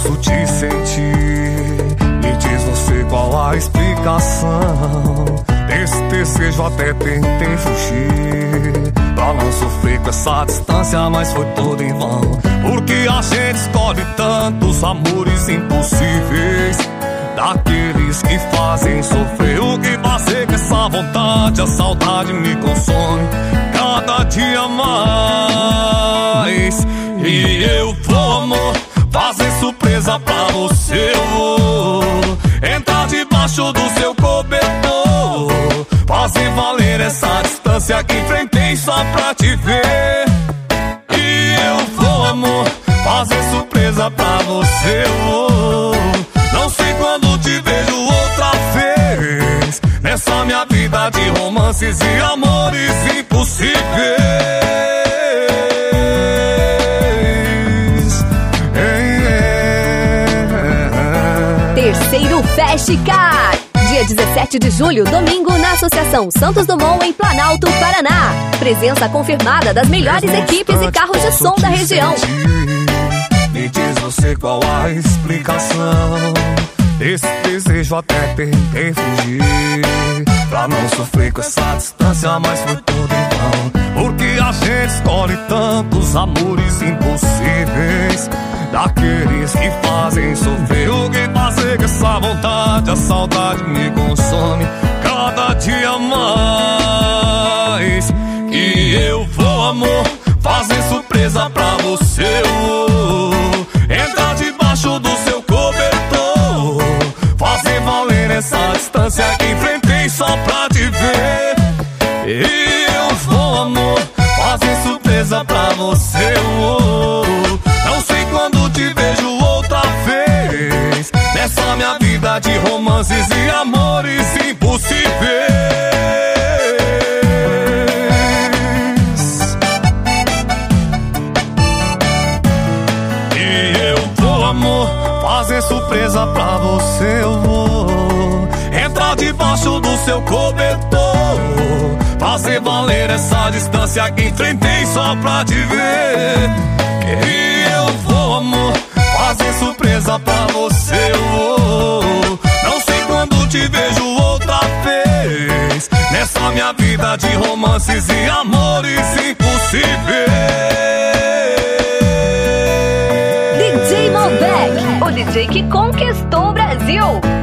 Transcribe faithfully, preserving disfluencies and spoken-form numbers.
posso te sentir. Me diz você qual a explicação desse desejo, até tentei fugir pra não sofrer com essa distância, mas foi tudo em vão. Porque a gente escolhe tantos amores impossíveis, daqueles que fazem sofrer. O que fazer com essa vontade? A saudade me consome cada dia mais. E eu vou, amor, fazer surpresa pra você. Eu vou entrar debaixo do seu cobertor, fazer valer essa distância que enfrentei só pra te ver. E eu vou, amor, fazer surpresa pra você. Eu vou, não sei quando te vejo outra vez nessa minha vida de romances e amores impossíveis. Terceiro Festcar, dia dezessete de julho, domingo, na Associação Santos Dumont, em Planalto, Paraná. Presença confirmada das melhores equipes e carros de som da região. Me diz você qual a explicação desse desejo, até tentei fugir pra não sofrer com essa distância, mas foi tudo em vão. Porque a gente escolhe tantos amores impossíveis, daqueles que fazem sofrer. O que fazer com essa vontade? A saudade me consome cada dia mais. E eu vou, amor, fazer surpresa pra você. Eu vou entrar debaixo do seu cobertor, fazer valer essa distância que enfrentei só pra te ver. E eu vou, amor, fazer surpresa pra você. Eu vou, não sei quando te vejo outra vez nessa minha vida de romances e amores impossíveis. E eu vou, amor, fazer surpresa pra você. Eu vou entrar debaixo do seu cobertor, fazer valer essa distância que enfrentei só pra te ver. E eu vou, amor, fazer surpresa pra você. Eu vou, não sei quando te vejo outra vez nessa minha vida de romances e amores impossíveis. D J Malbec, o D J que conquistou o Brasil.